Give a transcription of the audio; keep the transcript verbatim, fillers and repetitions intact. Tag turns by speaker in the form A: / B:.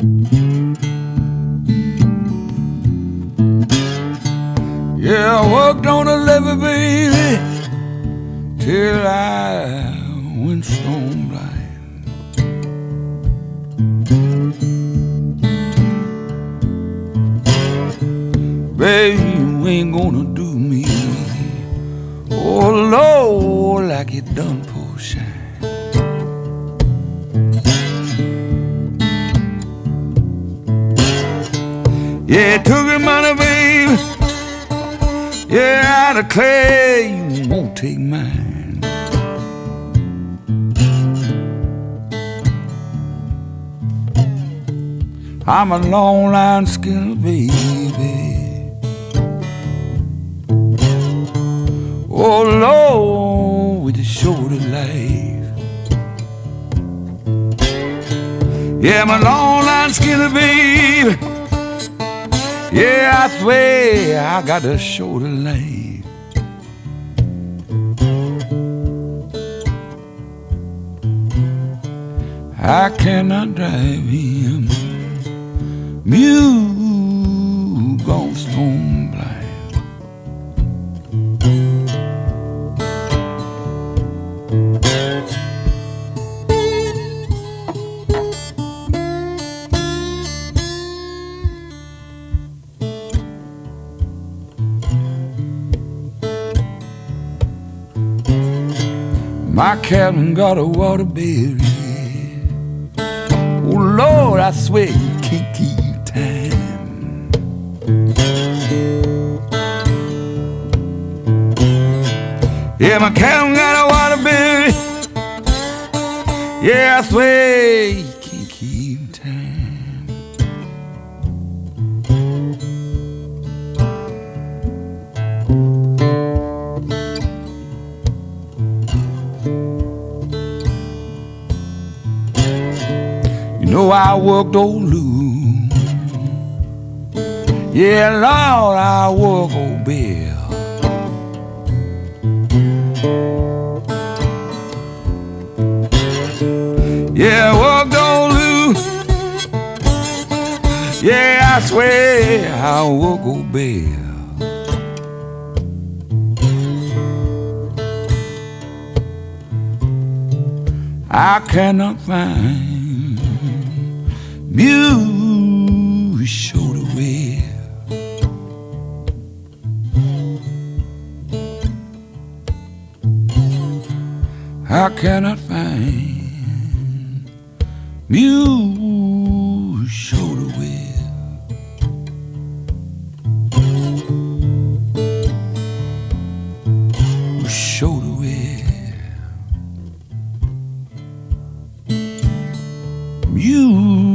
A: Yeah, I worked on a levee, baby, till I went stone blind. Baby, you ain't gonna do me, oh Lord, like it done for shine. Yeah, it took him money, baby. Yeah, I declare you won't take mine. I'm a long line skinner, baby. Oh Lord, with the shoulder life. Yeah, I'm a long line skinner, baby. Yeah, I swear I got a shoulder length. I cannot drive him, mule gone stone blind. My cabin got a waterberry. Oh Lord, I swear you can't keep time. Yeah, my cabin got a waterberry. Yeah, I swear you can't keep time. You know I worked old Lou. Yeah, Lord, I work old Bill. Yeah, I worked old Lou. Yeah, I swear I work old Bill. I cannot find mule shoulder wear. I cannot find mule shoulder wear. Shoulder wear. You